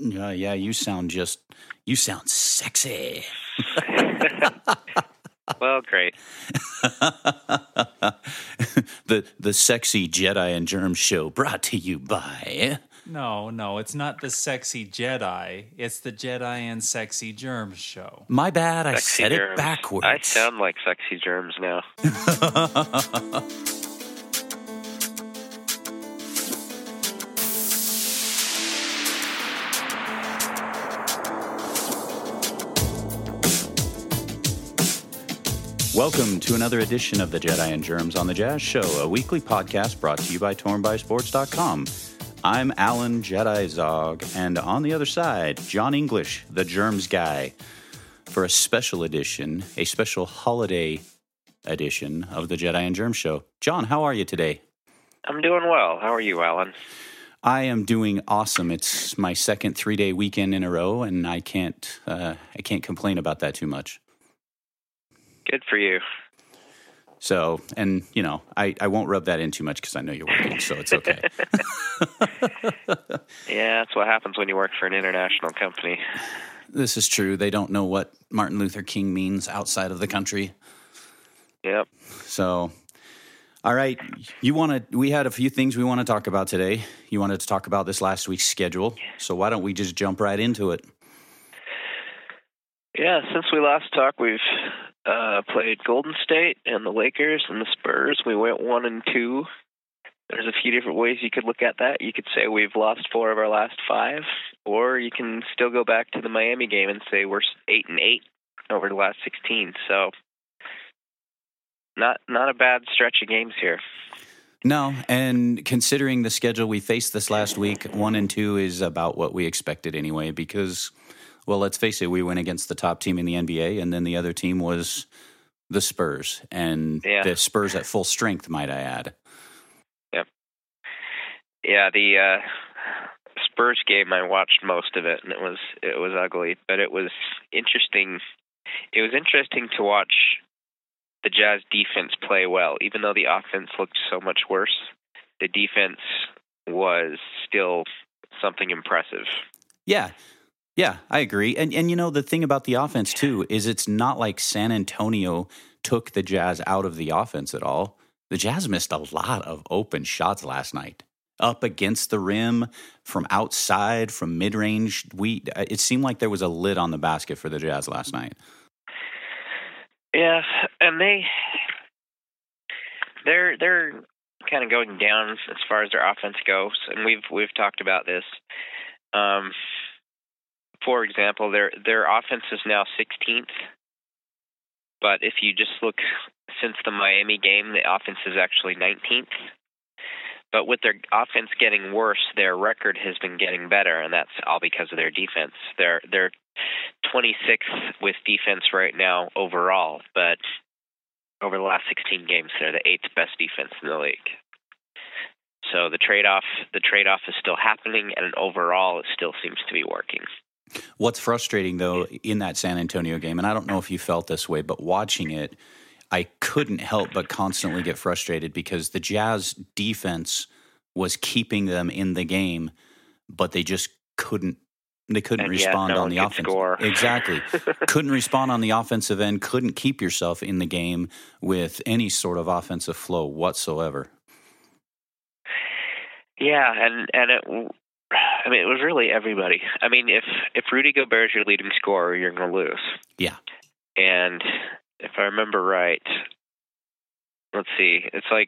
Yeah, you sound sexy. Well, great. the Sexy Jedi and Germs show brought to you by... No, it's not the Sexy Jedi. It's the Jedi and Sexy Germs show. My bad, I Sexy said germs. it backwards. I sound like Sexy Germs now. Welcome to another edition of the Jedi and Germs on the Jazz Show, a weekly podcast brought to you by TornBySports.com. I'm Alan Jedi Zog, and on the other side, John English, the Germs guy, for a special edition, a special holiday edition of the Jedi and Germs Show. John, how are you today? I'm doing well. How are you, Alan? I am doing awesome. It's my second 3-day weekend in a row, and I can't complain about that too much. Good for you. So, and, you know, I won't rub that in too much because I know you're working, so it's okay. Yeah, that's what happens when you work for an international company. This is true. They don't know what Martin Luther King means outside of the country. Yep. So, all right. We had a few things we want to talk about today. You wanted to talk about this last week's schedule. So why don't we just jump right into it? Yeah, since we last talked, we've played Golden State and the Lakers and the Spurs. We went 1-2. There's a few different ways you could look at that. You could say we've lost 4 of our last 5, or you can still go back to the Miami game and say we're 8-8 over the last 16. So not a bad stretch of games here. No, and considering the schedule we faced this last week, 1-2 is about what we expected anyway, because, well, let's face it, we went against the top team in the NBA, and then the other team was the Spurs, and the Spurs at full strength, might I add. Yep. Yeah, the Spurs game, I watched most of it, and it was ugly, but it was interesting. It was interesting to watch the Jazz defense play well. Even though the offense looked so much worse, the defense was still something impressive. Yeah, I agree. And you know, the thing about the offense, too, is it's not like San Antonio took the Jazz out of the offense at all. The Jazz missed a lot of open shots last night. Up against the rim, from outside, from mid-range. It seemed like there was a lid on the basket for the Jazz last night. Yeah, and they're kind of going down as far as their offense goes, and we've talked about this. For example, their offense is now 16th, but if you just look since the Miami game, the offense is actually 19th. But with their offense getting worse, their record has been getting better, and that's all because of their defense. They're 26th with defense right now overall, but over the last 16 games, they're the 8th best defense in the league. So the trade-off is still happening, and overall, it still seems to be working. What's frustrating, though, in that San Antonio game, and I don't know if you felt this way, but watching it, I couldn't help but constantly get frustrated because the Jazz defense was keeping them in the game, but they just couldn't respond on the offense. Score. Exactly. Couldn't respond on the offensive end, couldn't keep yourself in the game with any sort of offensive flow whatsoever. Yeah, and it was really everybody. I mean, if Rudy Gobert is your leading scorer, you're going to lose. Yeah. And if I remember right, let's see, it's like,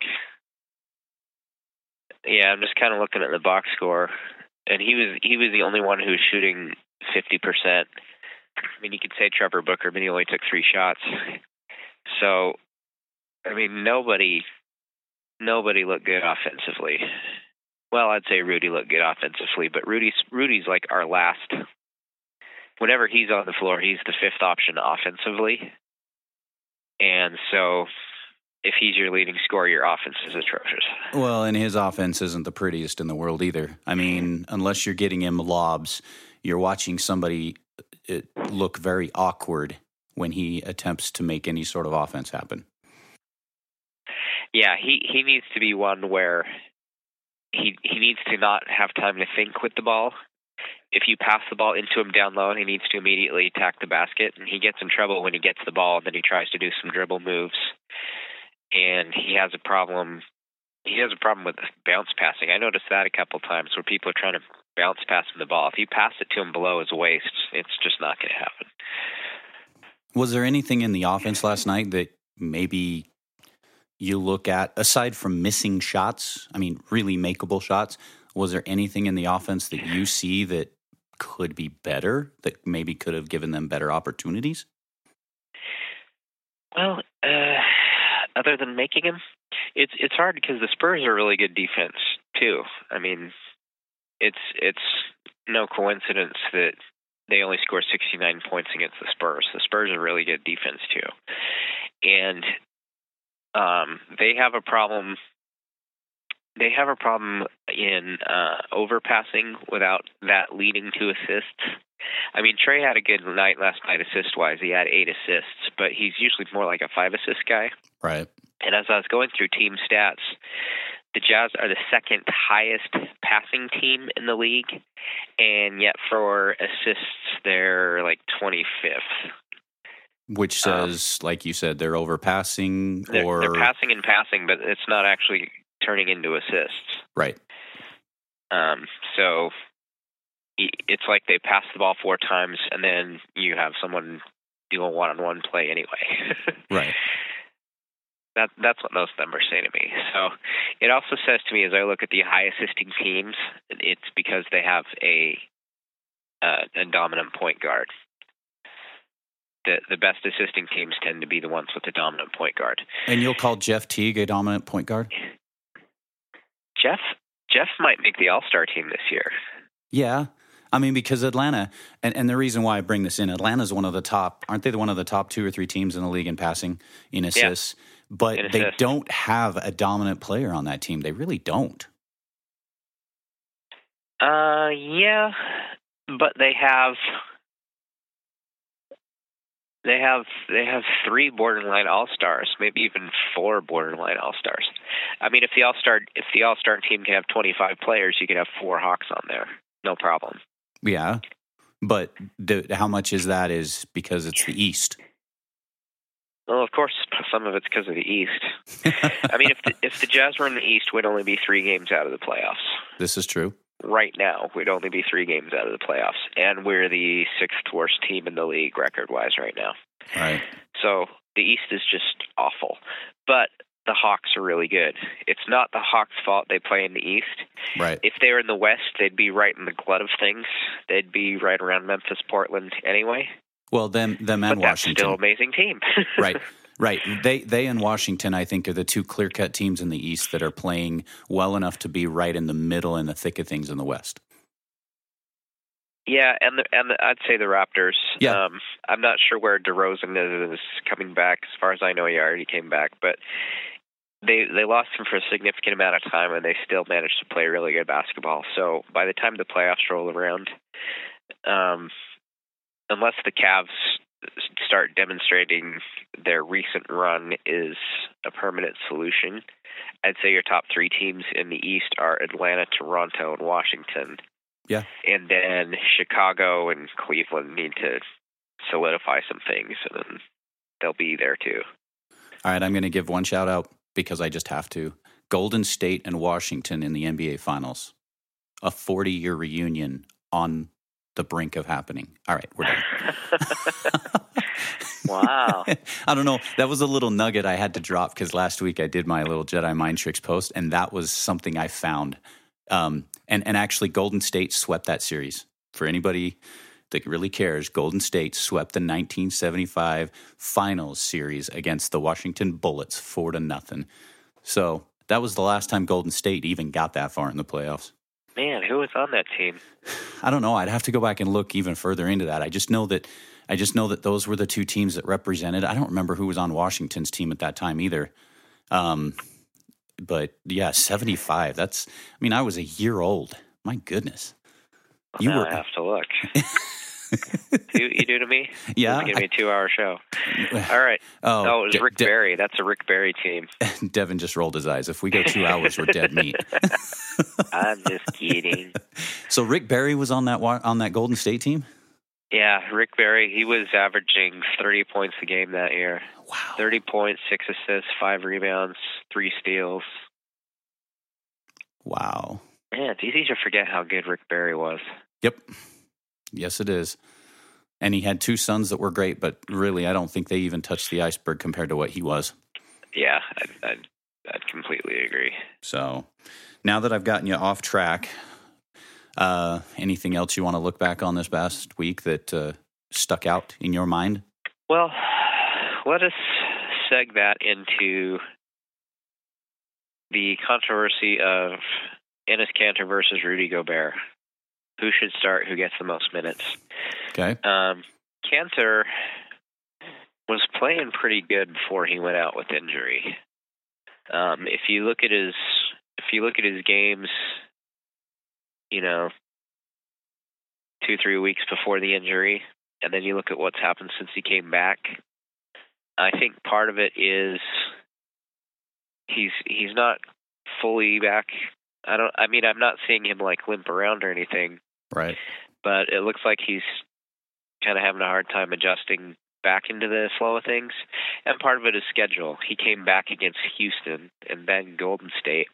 yeah, I'm just kind of looking at the box score, and he was the only one who was shooting 50%. I mean, you could say Trevor Booker, but he only took 3 shots. So, I mean, nobody looked good offensively. Well, I'd say Rudy looked good offensively, but Rudy's like our last. Whenever he's on the floor, he's the 5th option offensively. And so if he's your leading scorer, your offense is atrocious. Well, and his offense isn't the prettiest in the world either. I mean, unless you're getting him lobs, you're watching somebody look very awkward when he attempts to make any sort of offense happen. Yeah, he needs to be one where he needs to not have time to think with the ball. if you pass the ball into him down low, he needs to immediately attack the basket, and he gets in trouble when he gets the ball, and then he tries to do some dribble moves, and he has a problem. He has a problem with bounce passing. I noticed that a couple times where people are trying to bounce pass him the ball. If you pass it to him below his waist, it's just not going to happen. Was there anything in the offense last night that maybe you look at, aside from missing shots, I mean, really makeable shots, was there anything in the offense that you see that could be better, that maybe could have given them better opportunities? Well, other than making him, it's hard because the Spurs are really good defense too. I mean, it's no coincidence that they only scored 69 points against the Spurs. The Spurs are really good defense too, and they have a problem. They have a problem in overpassing without that leading to assists. I mean, Trey had a good night last night assist-wise. He had 8 assists, but he's usually more like a 5-assist guy. Right. And as I was going through team stats, the Jazz are the second highest passing team in the league, and yet for assists, they're like 25th. Which says, like you said, they're overpassing or... They're passing and passing, but it's not actually turning into assists. Right. So it's like they pass the ball 4 times, and then you have someone do a one-on-one play anyway. Right. That's what those numbers say to me. So it also says to me, as I look at the high assisting teams, it's because they have a dominant point guard. The best assisting teams tend to be the ones with the dominant point guard. And you'll call Jeff Teague a dominant point guard? Jeff might make the All-Star team this year. Yeah. I mean, because Atlanta, and the reason why I bring this in, Atlanta's one of the top, aren't they one of the top 2 or 3 teams in the league in passing, in assists? Yeah. But they don't have a dominant player on that team. They really don't. Yeah, but they have 3 borderline All-Stars, maybe even 4 borderline All-Stars. I mean, if the All-Star team can have 25 players, you can have 4 Hawks on there, no problem. Yeah, but how much is that is because it's the East? Well, of course, some of it's because of the East. I mean, if the Jazz were in the East, we'd only be 3 games out of the playoffs. This is true. Right now, we'd only be 3 games out of the playoffs, and we're the 6th worst team in the league record-wise right now. Right. So the East is just awful. But the Hawks are really good. It's not the Hawks' fault they play in the East. Right. If they were in the West, they'd be right in the glut of things. They'd be right around Memphis, Portland anyway. Well, them and but Washington. That's still an amazing team. Right. They and Washington, I think, are the 2 clear-cut teams in the East that are playing well enough to be right in the middle and the thick of things in the West. Yeah, and I'd say the Raptors. Yeah. I'm not sure where DeRozan is coming back. As far as I know, he already came back, but they lost him for a significant amount of time, and they still managed to play really good basketball. So by the time the playoffs roll around, unless the Cavs start demonstrating their recent run is a permanent solution, I'd say your top 3 teams in the East are Atlanta, Toronto, and Washington. Yeah. And then Chicago and Cleveland need to solidify some things, and then they'll be there too. All right, I'm going to give one shout out because I just have to. Golden State and Washington in the NBA Finals. A 40-year reunion on the brink of happening. All right, we're done. Wow. I don't know. That was a little nugget I had to drop because last week I did my little Jedi Mind Tricks post, and that was something I found. And actually, Golden State swept that series. For anybody that really cares, Golden State swept the 1975 Finals series against the Washington Bullets 4-0. So that was the last time Golden State even got that far in the playoffs. Man, who was on that team? I don't know. I'd have to go back and look even further into that. I just know that those were the 2 teams that represented. I don't remember who was on Washington's team at that time either. But yeah, 75. That's. I mean, I was a year old. My goodness. I have to look. See what you do to me? Yeah. It's going to be a 2-hour show. All right. Oh, it was Rick Barry. That's a Rick Barry team. Devin just rolled his eyes. If we go 2 hours, we're dead meat. I'm just kidding. So Rick Barry was on that Golden State team? Yeah, Rick Barry. He was averaging 30 points a game that year. Wow. 30 points, 6 assists, 5 rebounds, 3 steals. Wow. Man, it's easy to forget how good Rick Barry was. Yep. Yes, it is. And he had 2 sons that were great, but really, I don't think they even touched the iceberg compared to what he was. Yeah, I'd completely agree. So now that I've gotten you off track, anything else you want to look back on this past week that stuck out in your mind? Well, let us seg that into the controversy of Enes Kanter versus Rudy Gobert. Who should start? Who gets the most minutes? Okay. Kanter was playing pretty good before he went out with injury. If you look at his games, 2-3 weeks before the injury, and then you look at what's happened since he came back, I think part of it is he's not fully back. I'm not seeing him like limp around or anything. Right. But it looks like he's kind of having a hard time adjusting back into the flow of things. And part of it is schedule. He came back against Houston and then Golden State.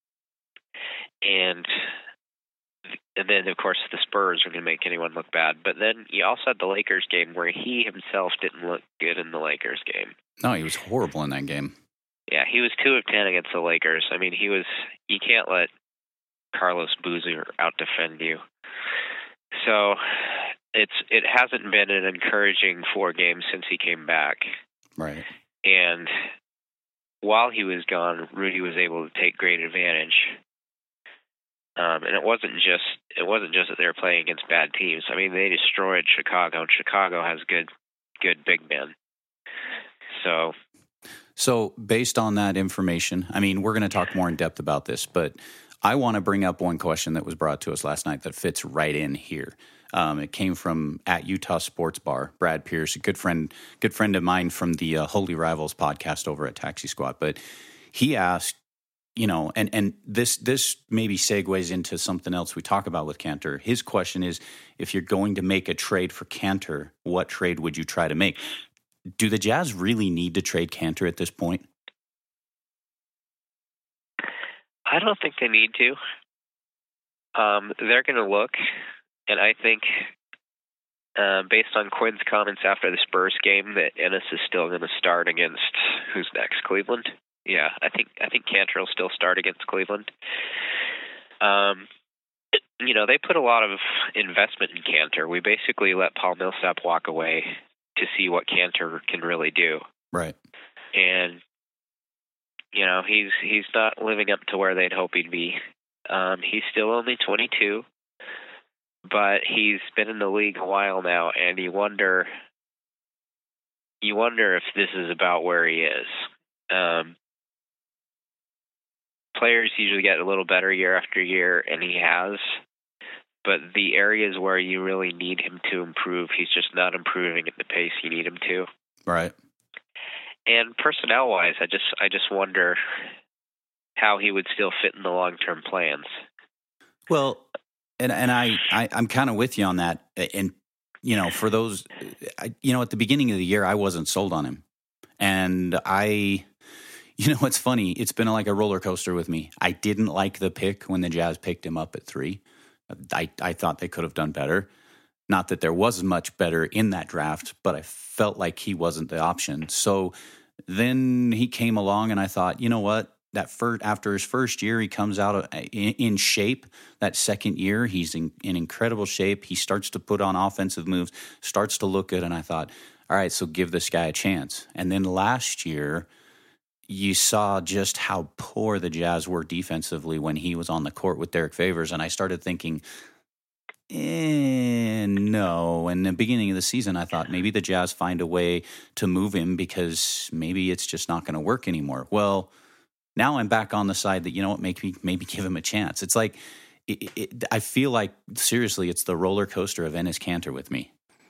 And then, of course, the Spurs are going to make anyone look bad. But then you also had the Lakers game where he himself didn't look good in the Lakers game. No, he was horrible in that game. Yeah, he was 2 of 10 against the Lakers. I mean, you can't let Carlos Boozer out-defend you. So it hasn't been an encouraging 4 games since he came back. Right. And while he was gone, Rudy was able to take great advantage. And it wasn't just that they were playing against bad teams. I mean, they destroyed Chicago, and Chicago has good big men. So based on that information, I mean, we're going to talk more in depth about this, but I want to bring up one question that was brought to us last night that fits right in here. It came from at Utah Sports Bar, Brad Pierce, a good friend of mine from the Holy Rivals podcast over at Taxi Squad. But he asked, and this maybe segues into something else we talk about with Kanter. His question is, if you're going to make a trade for Kanter, what trade would you try to make? Do the Jazz really need to trade Kanter at this point? I don't think they need to. They're going to look, and I think based on Quinn's comments after the Spurs game that Enes is still going to start against who's next, Cleveland. Yeah, I think Kanter will still start against Cleveland. They put a lot of investment in Kanter. We basically let Paul Millsap walk away to see what Kanter can really do. Right. And he's not living up to where they'd hope he'd be. He's still only 22, but he's been in the league a while now, and you wonder if this is about where he is. Players usually get a little better year after year, and he has. But the areas where you really need him to improve, he's just not improving at the pace you need him to. Right. And personnel-wise, I just wonder how he would still fit in the long-term plans. Well, and I'm kind of with you on that. And for those, at the beginning of the year, I wasn't sold on him, and it's funny. It's been like a roller coaster with me. I didn't like the pick when the Jazz picked him up at 3. I thought they could have done better. Not that there was much better in that draft, but I felt like he wasn't the option. So then he came along, and I thought, you know what? After his first year, he comes out in shape. That second year, he's in incredible shape. He starts to put on offensive moves, starts to look good, and I thought, all right, so give this guy a chance. And then last year, you saw just how poor the Jazz were defensively when he was on the court with Derek Favors, and I started thinking, no. In the beginning of the season, I thought maybe the Jazz find a way to move him because maybe it's just not going to work anymore. Well, now I'm back on the side that, maybe give him a chance. It's like, I feel like, seriously, it's the roller coaster of Enes Kanter with me.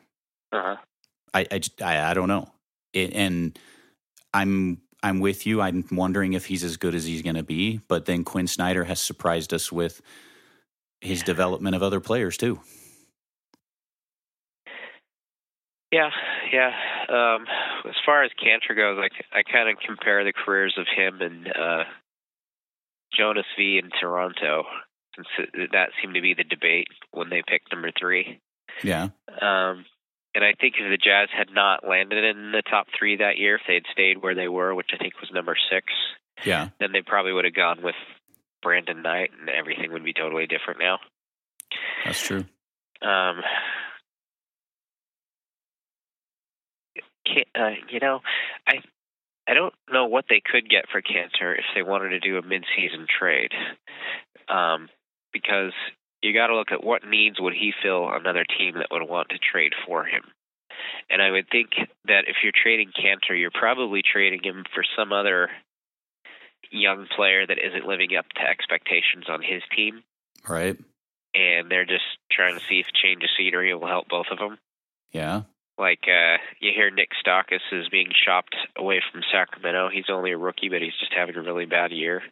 Uh-huh. I don't know. And I'm with you. I'm wondering if he's as good as he's going to be. But then Quinn Snyder has surprised us with his development of other players too. Yeah. As far as Cantor goes, I kind of compare the careers of him and Jonas V in Toronto, since that seemed to be the debate when they picked number 3. Yeah. And I think if the Jazz had not landed in the top 3 that year, if they had stayed where they were, which I think was number 6, yeah, then they probably would have gone with Brandon Knight, and everything would be totally different now. That's true. I don't know what they could get for Cantor if they wanted to do a mid-season trade, because you got to look at what needs would he fill another team that would want to trade for him. And I would think that if you're trading Cantor, you're probably trading him for some other young player that isn't living up to expectations on his team. Right. And they're just trying to see if change of scenery will help both of them. Yeah. Like, you hear Nick Stauskas is being shopped away from Sacramento. He's only a rookie, but he's just having a really bad year.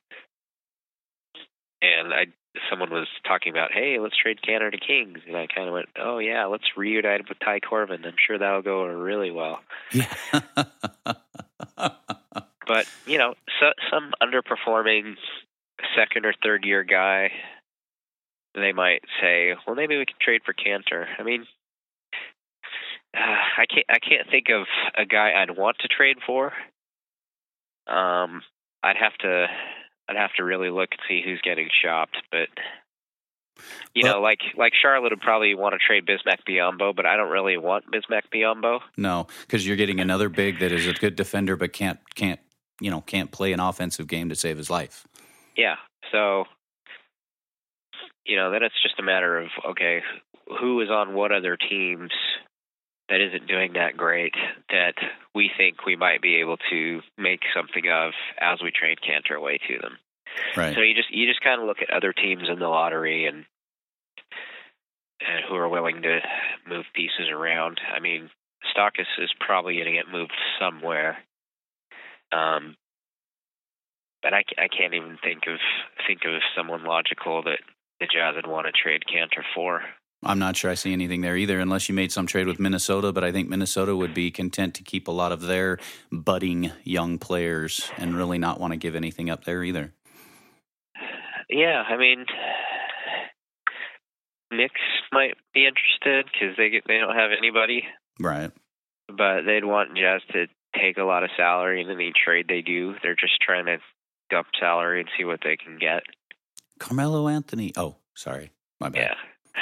And someone was talking about, hey, let's trade Cantor to Kings. And I kind of went, oh, yeah, let's reunite him with Ty Corbin. I'm sure that'll go really well. Yeah. But, some underperforming second or third year guy, they might say, well, maybe we can trade for Cantor. I mean, I can't think of a guy I'd want to trade for. I'd have to really look and see who's getting shopped, but like Charlotte would probably want to trade Bismack Biyombo, but I don't really want Bismack Biyombo. No, because you're getting another big that is a good defender but can't play an offensive game to save his life. Yeah, so then it's just a matter of, okay, who is on what other teams that isn't doing that great that we think we might be able to make something of as we trade Cantor away to them. Right. So you just kind of look at other teams in the lottery and who are willing to move pieces around. I mean, Stauskas is probably going to get moved somewhere. But I can't even think of someone logical that the Jazz would want to trade Cantor for. I'm not sure I see anything there either, unless you made some trade with Minnesota, but I think Minnesota would be content to keep a lot of their budding young players and really not want to give anything up there either. Yeah, I mean, Knicks might be interested because they don't have anybody. Right. But they'd want Jazz to take a lot of salary in any trade they do. They're just trying to dump salary and see what they can get. Carmelo Anthony. Oh, sorry. My bad. Yeah.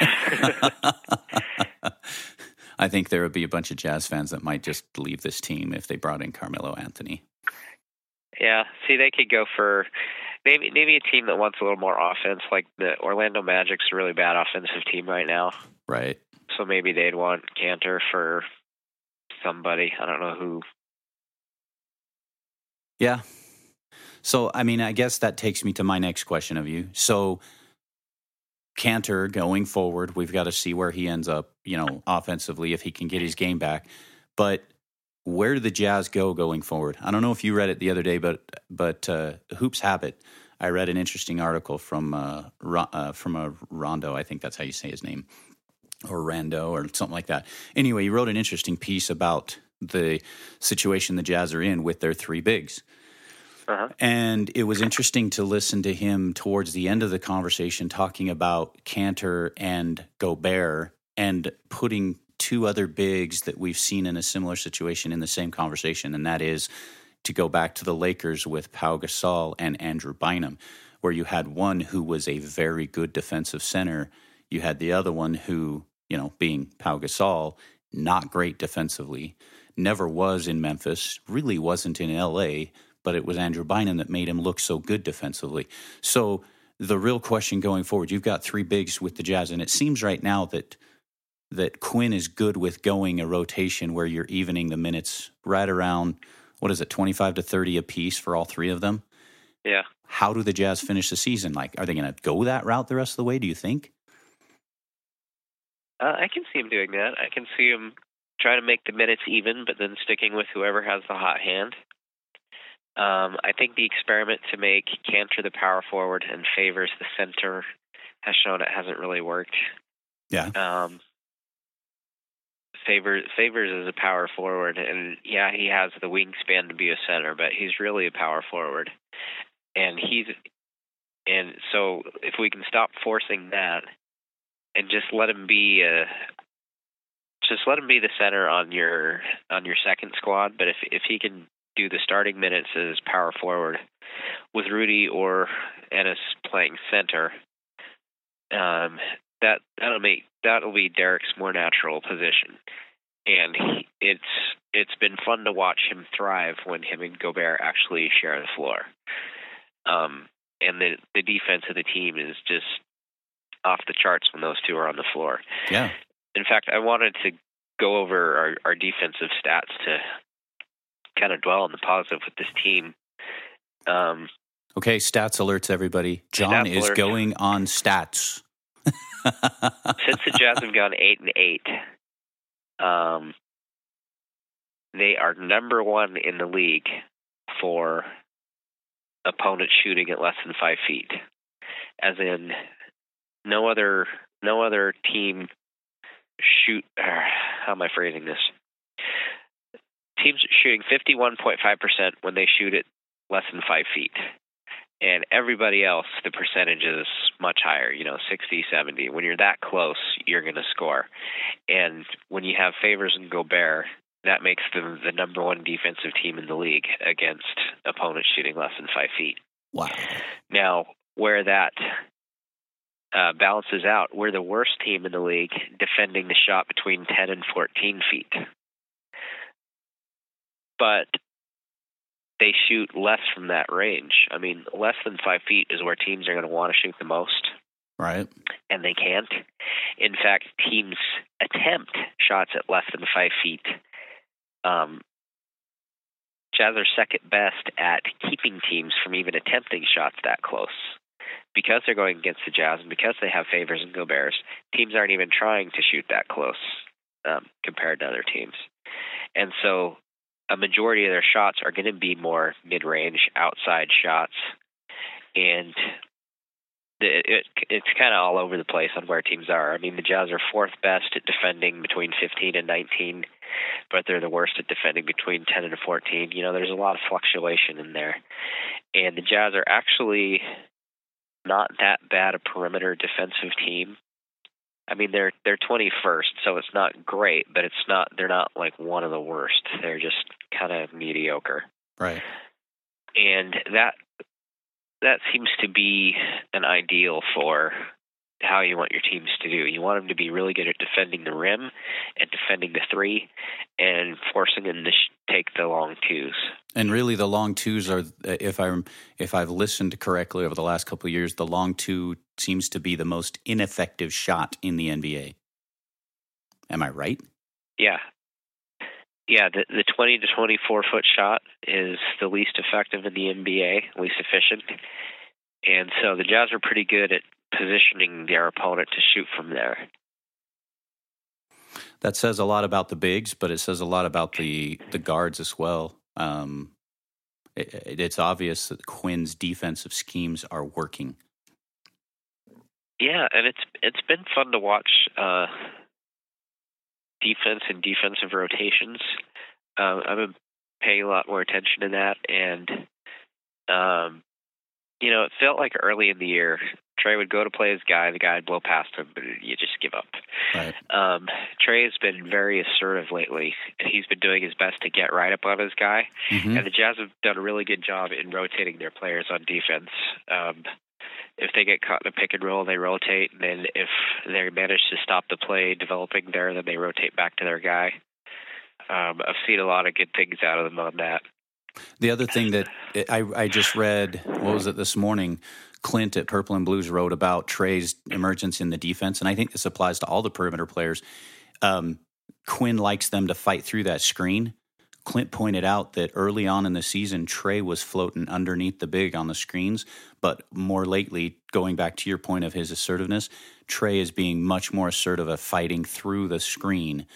I think there would be a bunch of Jazz fans that might just leave this team if they brought in Carmelo Anthony. Yeah, see, they could go for maybe a team that wants a little more offense, like the Orlando Magic's a really bad offensive team right now. Right. So maybe they'd want Cantor for somebody. I don't know who. Yeah. So, I mean, I guess that takes me to my next question of you. So, Cantor going forward, we've got to see where he ends up, offensively, if he can get his game back. But where do the Jazz go going forward? I don't know if you read it the other day, but Hoops Habit, I read an interesting article from a Rondo, I think that's how you say his name, or Rando or something like that. Anyway, he wrote an interesting piece about the situation the Jazz are in with their 3 bigs. Uh-huh. And it was interesting to listen to him towards the end of the conversation talking about Cantor and Gobert and putting 2 other bigs that we've seen in a similar situation in the same conversation, and that is to go back to the Lakers with Pau Gasol and Andrew Bynum, where you had one who was a very good defensive center. You had the other one who, being Pau Gasol, not great defensively, never was in Memphis, really wasn't in L.A., but it was Andrew Bynum that made him look so good defensively. So the real question going forward, you've got 3 bigs with the Jazz, and it seems right now that Quinn is good with going a rotation where you're evening the minutes right around, 25 to 30 apiece for all 3 of them? Yeah. How do the Jazz finish the season? Like, are they going to go that route the rest of the way, do you think? I can see him doing that. I can see him trying to make the minutes even, but then sticking with whoever has the hot hand. I think the experiment to make Kanter the power forward and Favors the center has shown it hasn't really worked. Yeah. Favors is a power forward, and yeah, he has the wingspan to be a center, but he's really a power forward. And so if we can stop forcing that and just let him be the center on your second squad, but if he can do the starting minutes as power forward with Rudy or Ennis playing center, that'll be Derek's more natural position, and it's been fun to watch him thrive when him and Gobert actually share the floor. And the defense of the team is just off the charts when those two are on the floor. Yeah. In fact, I wanted to go over our defensive stats to kind of dwell on the positive with this team. Okay, stats alerts, everybody. John is going on stats. Since the Jazz have gone 8-8, they are number one in the league for opponents shooting at less than 5 feet. As in, no other team shoot. How am I phrasing this? Teams shooting 51.5% when they shoot at less than 5 feet. And everybody else, the percentage is much higher, 60, 70. When you're that close, you're going to score. And when you have Favors and Gobert, that makes them the number one defensive team in the league against opponents shooting less than 5 feet. Wow. Now, where that balances out, we're the worst team in the league defending the shot between 10 and 14 feet. But they shoot less from that range. I mean, less than 5 feet is where teams are going to want to shoot the most. Right. And they can't. In fact, teams attempt shots at less than 5 feet. Jazz are second best at keeping teams from even attempting shots that close. Because they're going against the Jazz and because they have Favors and Goberts, teams aren't even trying to shoot that close compared to other teams. And so a majority of their shots are going to be more mid-range, outside shots. And it's kind of all over the place on where teams are. I mean, the Jazz are fourth best at defending between 15 and 19, but they're the worst at defending between 10 and 14. There's a lot of fluctuation in there. And the Jazz are actually not that bad a perimeter defensive team. I mean, they're 21st, so it's not great, but they're not like one of the worst. They're just kind of mediocre. Right. And that seems to be an ideal for how you want your teams to do. You want them to be really good at defending the rim and defending the three and forcing them to take the long twos. And really the long twos are, if I've listened correctly over the last couple of years, the long two seems to be the most ineffective shot in the NBA. Am I right? Yeah. Yeah, the 20 to 24 foot shot is the least effective in the NBA, least efficient. And so the Jazz are pretty good at positioning their opponent to shoot from there. That says a lot about the bigs, but it says a lot about the guards as well. It's obvious that Quinn's defensive schemes are working. Yeah, and it's been fun to watch defense and defensive rotations. I've been paying a lot more attention to that, and it felt like early in the year, Trey would go to play his guy, the guy would blow past him, but you just give up. Right. Trey has been very assertive lately. He's been doing his best to get right up on his guy, and the Jazz have done a really good job in rotating their players on defense. If they get caught in a pick and roll, they rotate, and then if they manage to stop the play developing there, then they rotate back to their guy. I've seen a lot of good things out of them on that. The other thing that I just read, what was it this morning? Clint at Purple and Blues wrote about Trey's emergence in the defense, and I think this applies to all the perimeter players. Quinn likes them to fight through that screen. Clint pointed out that early on in the season, Trey was floating underneath the big on the screens, but more lately, going back to your point of his assertiveness, Trey is being much more assertive at fighting through the screen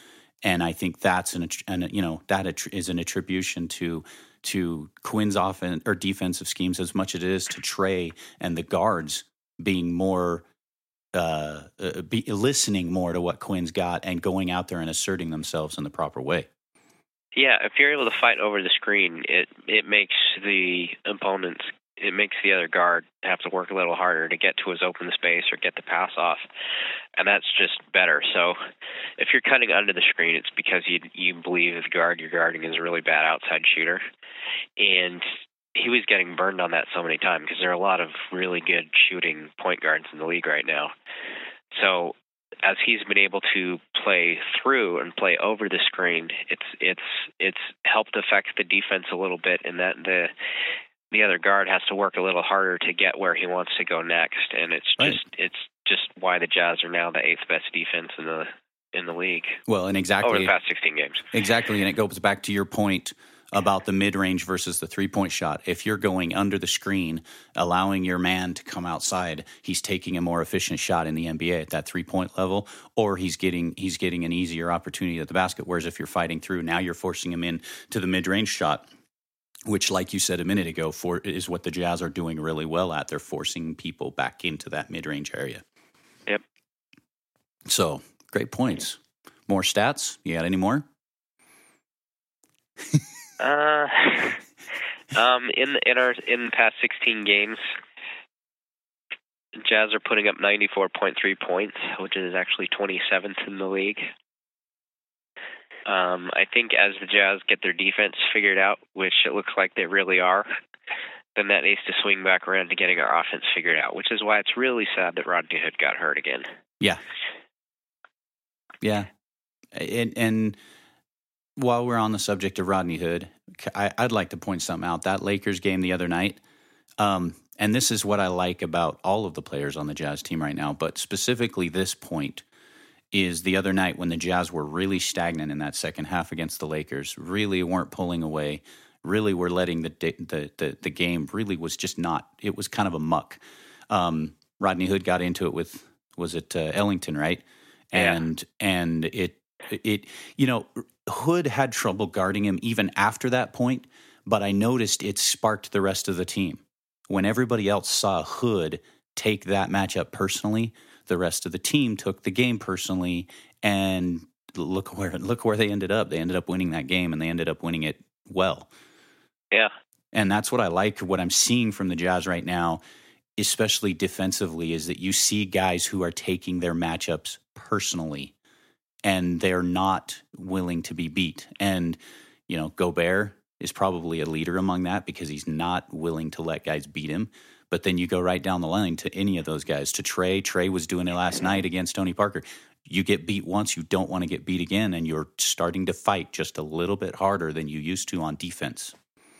And I think that's is an attribution to Quinn's offense or defensive schemes as much as it is to Trey and the guards being more listening more to what Quinn's got and going out there and asserting themselves in the proper way. Yeah, if you're able to fight over the screen, it makes the opponents, it makes the other guard have to work a little harder to get to his open space or get the pass off, and that's just better. So if you're cutting under the screen, it's because you believe the guard you're guarding is a really bad outside shooter, and he was getting burned on that so many times because there are a lot of really good shooting point guards in the league right now. So as he's been able to play through and play over the screen, it's helped affect the defense a little bit in that the other guard has to work a little harder to get where he wants to go next, and it's just why the Jazz are now the 8th best defense in the league. Well, and exactly over the past 16 games. Exactly, and it goes back to your point about the mid-range versus the three-point shot. If you're going under the screen, allowing your man to come outside, he's taking a more efficient shot in the NBA at that three-point level, or he's getting an easier opportunity at the basket. Whereas if you're fighting through, now you're forcing him in to the mid-range shot, which, like you said a minute ago, is what the Jazz are doing really well at. They're forcing people back into that mid-range area. Yep. So, great points. More stats? You got any more? In the past 16 games, Jazz are putting up 94.3 points, which is actually 27th in the league. I think as the Jazz get their defense figured out, which it looks like they really are, then that needs to swing back around to getting our offense figured out, which is why it's really sad that Rodney Hood got hurt again. Yeah. Yeah. And while we're on the subject of Rodney Hood, I'd like to point something out. That Lakers game the other night, and this is what I like about all of the players on the Jazz team right now, but specifically this point is the other night when the Jazz were really stagnant in that second half against the Lakers, really weren't pulling away, really were letting the game really was just not, it was kind of a muck. Rodney Hood got into it with, was it Ellington, right? Yeah. And it Hood had trouble guarding him even after that point, but I noticed it sparked the rest of the team. When everybody else saw Hood take that matchup personally, the rest of the team took the game personally, and look where they ended up. They ended up winning that game, and they ended up winning it well. Yeah. And that's what I like, what I'm seeing from the Jazz right now, especially defensively, is that you see guys who are taking their matchups personally, and they're not willing to be beat. And, Gobert is probably a leader among that because he's not willing to let guys beat him. But then you go right down the line to any of those guys. To Trey. Trey was doing it last night against Tony Parker. You get beat once, you don't want to get beat again, and you're starting to fight just a little bit harder than you used to on defense.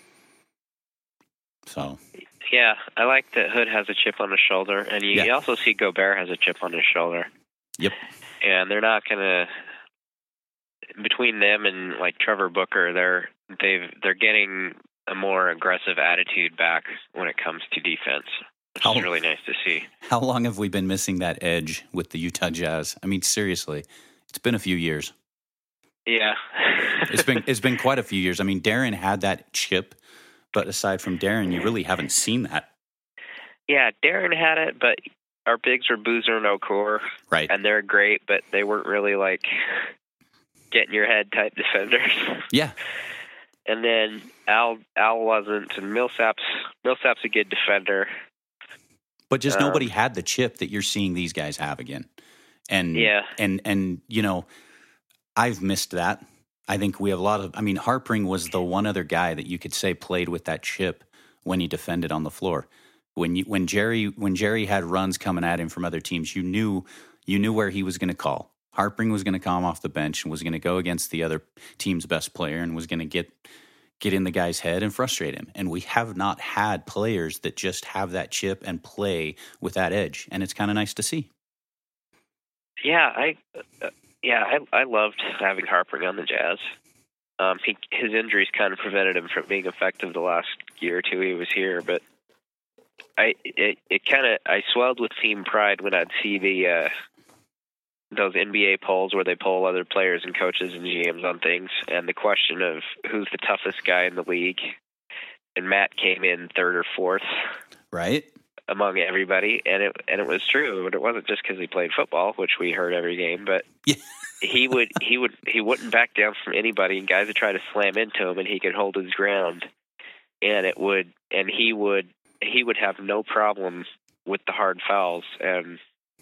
So, yeah, I like that Hood has a chip on his shoulder, and you also see Gobert has a chip on his shoulder. Yep. And they're not going to, between them and like Trevor Booker, they're getting a more aggressive attitude back when it comes to defense, which is really nice to see. How long have we been missing that edge with the Utah Jazz? I mean, seriously, it's been a few years. Yeah. It's been quite a few years. I mean, Darren had that chip, but aside from Darren, you really haven't seen that. Yeah, Darren had it, but our bigs were Boozer and Okor. Right. And they're great, but they weren't really like get in your head type defenders. Yeah. And then Al wasn't, and Millsap's a good defender. But just nobody had the chip that you're seeing these guys have again. And I've missed that. I think we have a lot of, Harpring was the one other guy that you could say played with that chip when he defended on the floor. When Jerry had runs coming at him from other teams, you knew where he was going to call. Harpring was going to come off the bench and was going to go against the other team's best player and was going to get in the guy's head and frustrate him. And we have not had players that just have that chip and play with that edge, and it's kind of nice to see. Yeah, I loved having Harpring on the Jazz. His injuries kind of prevented him from being effective the last year or two he was here, but I swelled with team pride when I'd see those NBA polls where they poll other players and coaches and GMs on things, and the question of who's the toughest guy in the league, and Matt came in third or fourth, right, among everybody, and it was true. But it wasn't just because he played football, which we heard every game, but yeah. he wouldn't back down from anybody, and guys would try to slam into him, and he could hold his ground, and he would have no problem with the hard fouls, and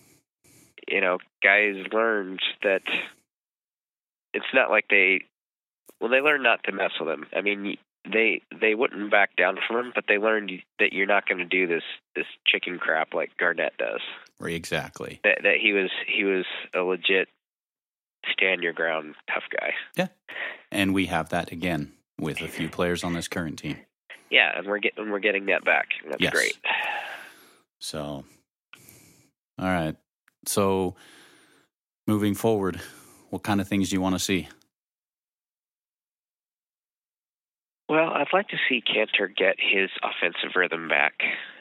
guys learned that it's not like they learned not to mess with him. I mean, they wouldn't back down from him, but they learned that you're not going to do this chicken crap like Garnett does. Exactly. That he was a legit stand your ground tough guy. Yeah, and we have that again with a few players on this current team. Yeah, and we're getting that back. That's yes. great. So, all right. So, moving forward, what kind of things do you want to see? Well, I'd like to see Cantor get his offensive rhythm back.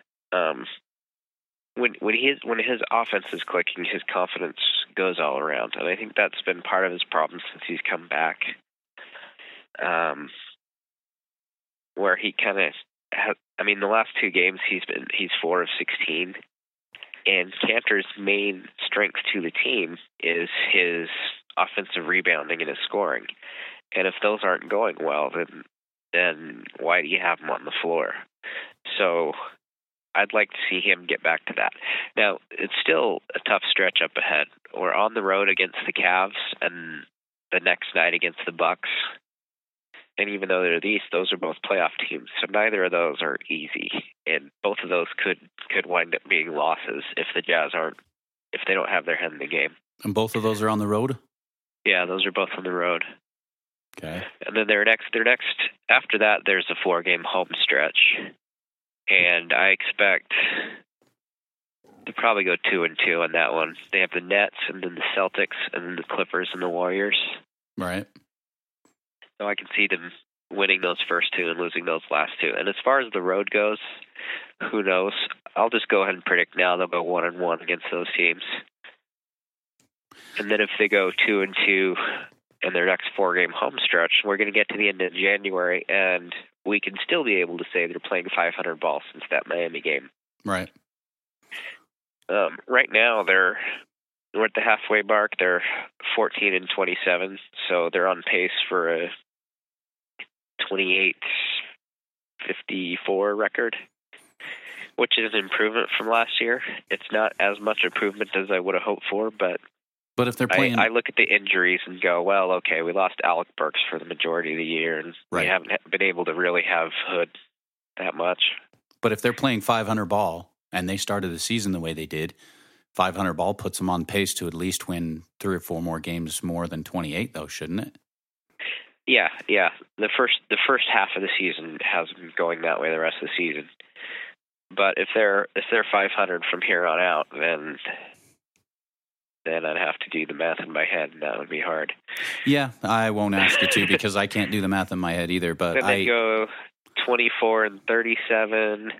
When his offense is clicking, his confidence goes all around, and I think that's been part of his problem since he's come back. Where he kind of the last two games he's 4 of 16, and Cantor's main strength to the team is his offensive rebounding and his scoring. And if those aren't going well, then why do you have him on the floor? So I'd like to see him get back to that. Now, it's still a tough stretch up ahead. We're on the road against the Cavs and the next night against the Bucks. And even though they're the East, those are both playoff teams. So neither of those are easy. And both of those could wind up being losses if the Jazz if they don't have their head in the game. And both of those are on the road? Yeah, those are both on the road. Okay. And then they're next after that there's a 4-game home stretch. And I expect to probably go 2-2 on that one. They have the Nets and then the Celtics and then the Clippers and the Warriors. Right. So I can see them winning those first two and losing those last two. And as far as the road goes, who knows? I'll just go ahead and predict now they'll go 1-1 against those teams. And then if they go 2-2 in their next 4-game home stretch, we're going to get to the end of January, and we can still be able to say they're playing 500 ball since that Miami game. Right. Right now, we're at the halfway mark. They're 14-27, so they're on pace for a 28-54 record, which is an improvement from last year. It's not as much improvement as I would have hoped for, but if they're playing, I look at the injuries and go, well, okay, we lost Alec Burks for the majority of the year, and right. We haven't been able to really have Hood that much. But if they're playing 500 ball and they started the season the way they did, 500 ball puts them on pace to at least win 3 or 4 more games more than 28, though, shouldn't it? Yeah. The first half of the season has been going that way the rest of the season. But if they're 500 from here on out, then I'd have to do the math in my head, and that would be hard. Yeah, I won't ask you to because I can't do the math in my head either. But then they go 24-37,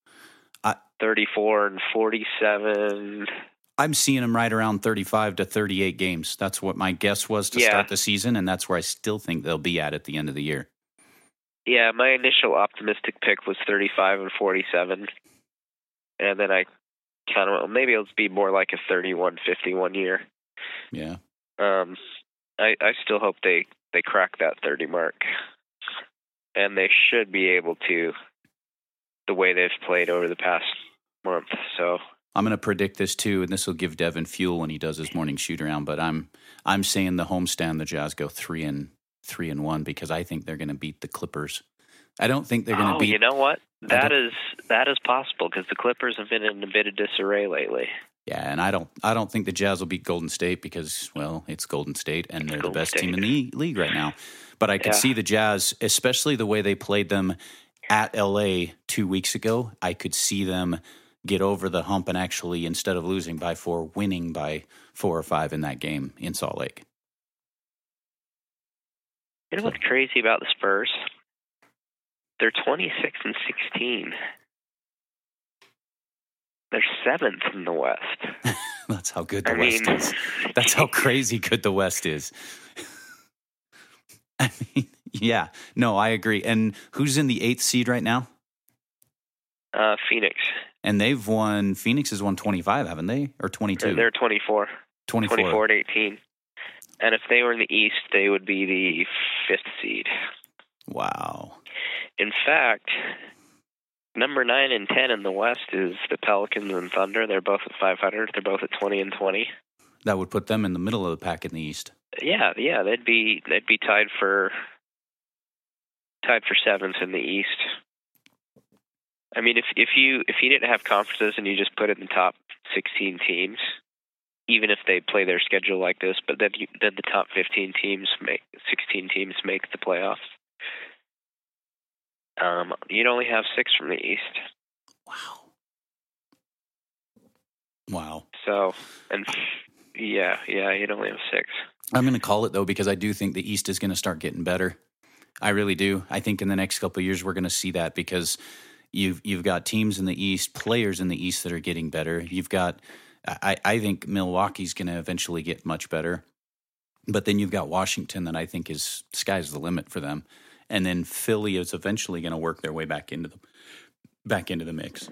34-47. I'm seeing them right around 35 to 38 games. That's what my guess was to start the season, and that's where I still think they'll be at the end of the year. Yeah, my initial optimistic pick was 35-47, and then I kind of maybe it'll be more like a 31-51 year. Yeah. I still hope they crack that 30 mark, and they should be able to, the way they've played over the past month. So I'm going to predict this too, and this will give Devin fuel when he does his morning shoot around. But I'm saying the homestand, the Jazz go 3-1 because I think they're going to beat the Clippers. I don't think they're going to beat. You know what? That is possible because the Clippers have been in a bit of disarray lately. Yeah, and I don't think the Jazz will beat Golden State because, well, it's Golden State and they're the best team in the league right now. But I could see the Jazz, especially the way they played them at LA 2 weeks ago. I could see them get over the hump and actually, instead of losing by 4, winning by 4 or 5 in that game in Salt Lake. You know what's crazy about the Spurs? They're 26-16. They're 7th in the West. That's how good the West is. That's how crazy good the West is. I mean, yeah. No, I agree. And who's in the 8th seed right now? Phoenix. And Phoenix has won 25, haven't they? Or 22? They're 24. 24 to 18. And if they were in the East, they would be the 5th seed. Wow. In fact, number 9 and 10 in the West is the Pelicans and Thunder. They're both at 500. They're both at 20 and 20. That would put them in the middle of the pack in the East. Yeah, they'd be tied for 7th in the East. I mean, if you didn't have conferences and you just put it in the top 16 teams, even if they play their schedule like this, but then the top 16 teams make the playoffs. You'd only have 6 from the East. Wow. So, and yeah, you'd only have 6. I'm going to call it, though, because I do think the East is going to start getting better. I really do. I think in the next couple of years we're going to see that because you've got teams in the East, players in the East that are getting better. You've got, I think Milwaukee's going to eventually get much better. But then you've got Washington that I think is sky's the limit for them. And then Philly is eventually going to work their way back into the mix.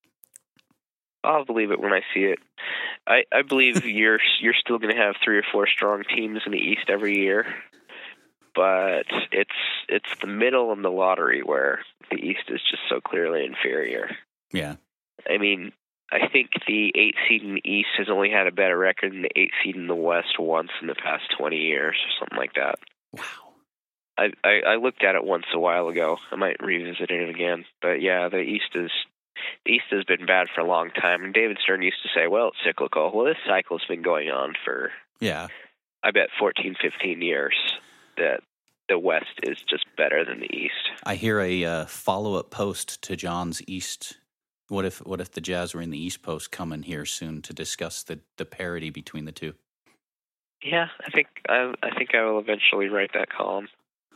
I'll believe it when I see it. I believe you're still going to have 3 or 4 strong teams in the East every year, but it's the middle in the lottery where the East is just so clearly inferior. Yeah. I mean, I think the 8th seed in the East has only had a better record than the 8th seed in the West once in the past 20 years or something like that. Wow. I looked at it once a while ago. I might revisit it again. But yeah, the East has been bad for a long time. And David Stern used to say, well, it's cyclical. Well, this cycle has been going on for, I bet 14, 15 years that the West is just better than the East. I hear a follow-up post to John's East. What if the Jazz were in the East post coming here soon to discuss the parity between the two? Yeah, I think I will eventually write that column.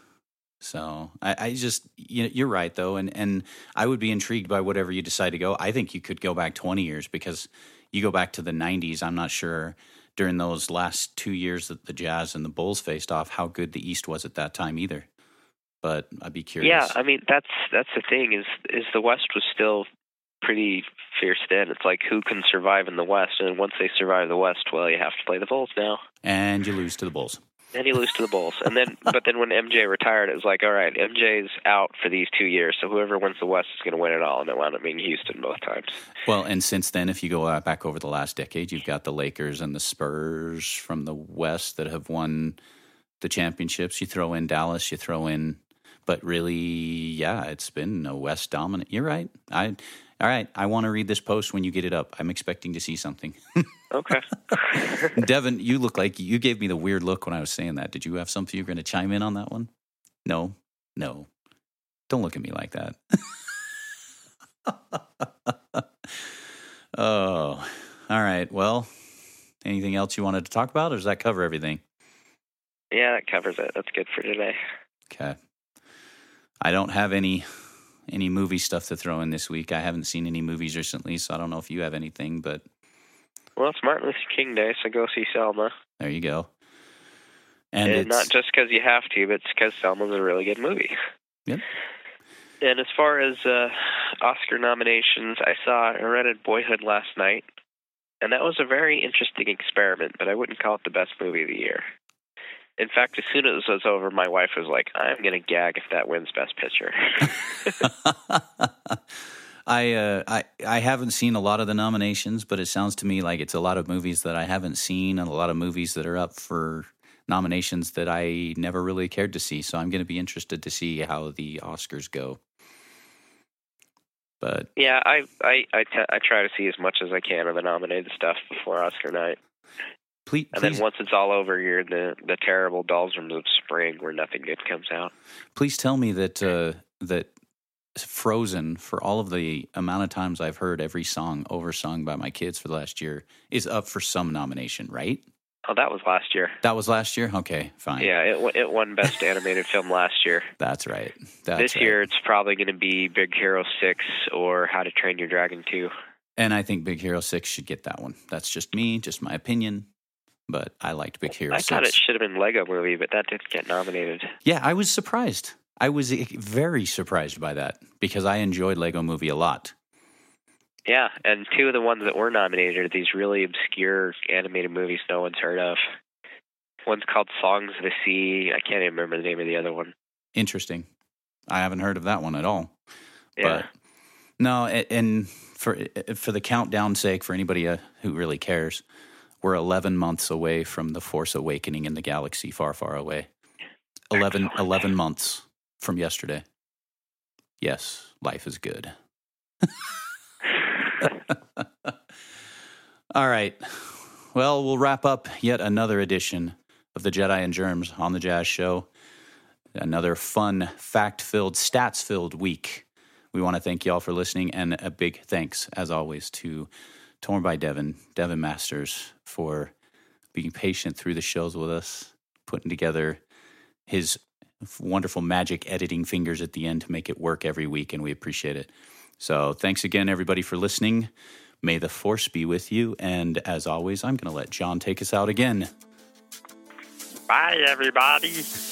So I just, you're right though, and I would be intrigued by whatever you decide to go. I think you could go back 20 years because you go back to the 90s. I'm not sure during those last 2 years that the Jazz and the Bulls faced off how good the East was at that time either. But I'd be curious. Yeah, I mean that's the thing is the West was still pretty fierce then. It's like who can survive in the West, and once they survive the West, well, you have to play the Bulls now, and you lose to the Bulls. And you lose to the Bulls. And then, but then when MJ retired, it was like, all right, MJ's out for these 2 years, so whoever wins the West is going to win it all, and it wound up being Houston both times. Well, and since then, if you go back over the last decade, you've got the Lakers and the Spurs from the West that have won the championships. You throw in Dallas, but really, yeah, it's been a West dominant. You're right. All right, I want to read this post when you get it up. I'm expecting to see something. Okay. Devin, you look like you gave me the weird look when I was saying that. Did you have something you were going to chime in on that one? No. Don't look at me like that. Oh, all right. Well, anything else you wanted to talk about, or does that cover everything? Yeah, that covers it. That's good for today. Okay. I don't have any movie stuff to throw in this week. I haven't seen any movies recently, so I don't know if you have anything, but... Well, it's Martin Luther King Day, so go see Selma. There you go. And it's not just because you have to, but it's because Selma's a really good movie. Yep. And as far as Oscar nominations, I rented Boyhood last night, and that was a very interesting experiment, but I wouldn't call it the best movie of the year. In fact, as soon as it was over, my wife was like, I'm going to gag if that wins Best Picture. I haven't seen a lot of the nominations, but it sounds to me like it's a lot of movies that I haven't seen and a lot of movies that are up for nominations that I never really cared to see. So I'm going to be interested to see how the Oscars go. But yeah, I try to see as much as I can of the nominated stuff before Oscar night. Please, then once it's all over, you're in the terrible doldrums of spring where nothing good comes out. Please tell me that Frozen, for all of the amount of times I've heard every song oversung by my kids for the last year, is up for some nomination, right? Oh, that was last year. That was last year? Okay, fine. Yeah, it won Best Animated Film last year. That's right. This year it's probably going to be Big Hero 6 or How to Train Your Dragon 2. And I think Big Hero 6 should get that one. That's just me, just my opinion. But I liked Big Hero 6. I thought it should have been Lego Movie, but that didn't get nominated. Yeah, I was surprised. I was very surprised by that because I enjoyed Lego Movie a lot. Yeah, and two of the ones that were nominated are these really obscure animated movies no one's heard of. One's called Songs of the Sea. I can't even remember the name of the other one. Interesting. I haven't heard of that one at all. Yeah. But no, and for the countdown's sake, for anybody who really cares, we're 11 months away from The Force Awakening in the galaxy far, far away. 11 months from yesterday. Yes, life is good. All right. Well, we'll wrap up yet another edition of the Jedi and Germs on the Jazz Show. Another fun, fact-filled, stats-filled week. We want to thank you all for listening, and a big thanks, as always, to Torn by Devin Masters, for being patient through the shows with us, putting together his wonderful magic editing fingers at the end to make it work every week, and we appreciate it. So thanks again, everybody, for listening. May the Force be with you, and as always, I'm going to let John take us out again. Bye, everybody.